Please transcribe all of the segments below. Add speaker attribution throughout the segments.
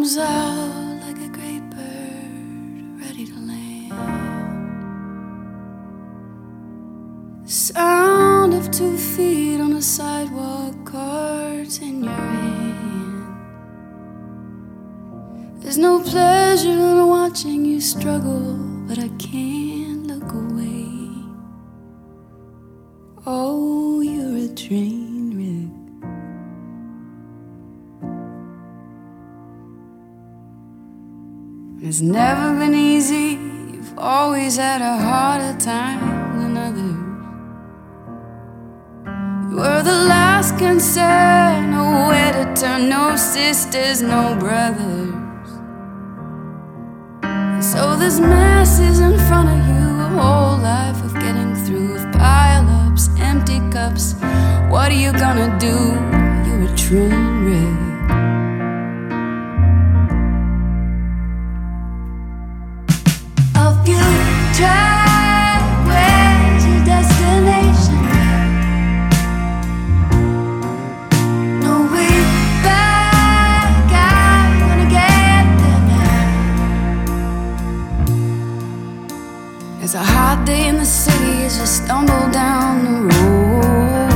Speaker 1: comes out like a great bird ready to land. The sound of 2 feet on a sidewalk, cards in your hand. There's no pleasure in watching you struggle, but I can't look away. Oh, you're a train wreck. It's never been easy. You've always had a harder time than others. You were the last concern, nowhere to turn, no sisters, no brothers. And so this mess is in front of you, a whole life of getting through, with pile-ups, empty cups. What are you gonna do? You're a train wreck. Track, where's your destination? No way back, I'm gonna get there now. It's a hot day in the city as you stumble down the road.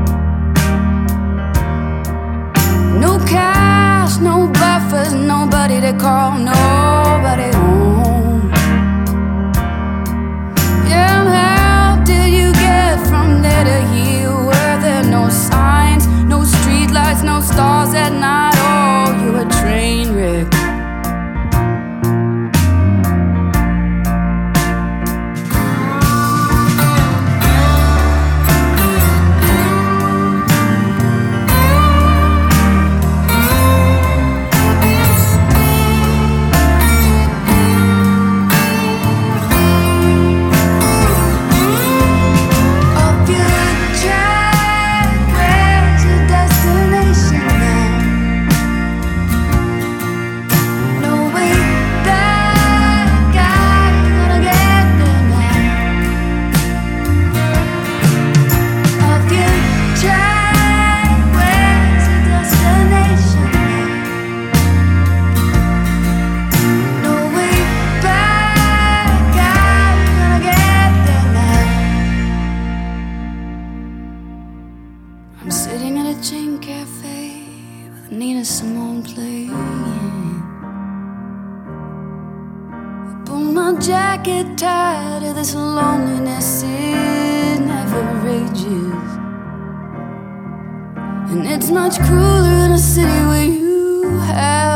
Speaker 1: No cash, no buffers, nobody to call, nobody home. No streetlights, no stars at night. Oh, you're a train wreck. I'm sitting at a chain cafe with Nina Simone playing. I pull my jacket tighter, this loneliness, it never rages. And it's much crueler in a city where you have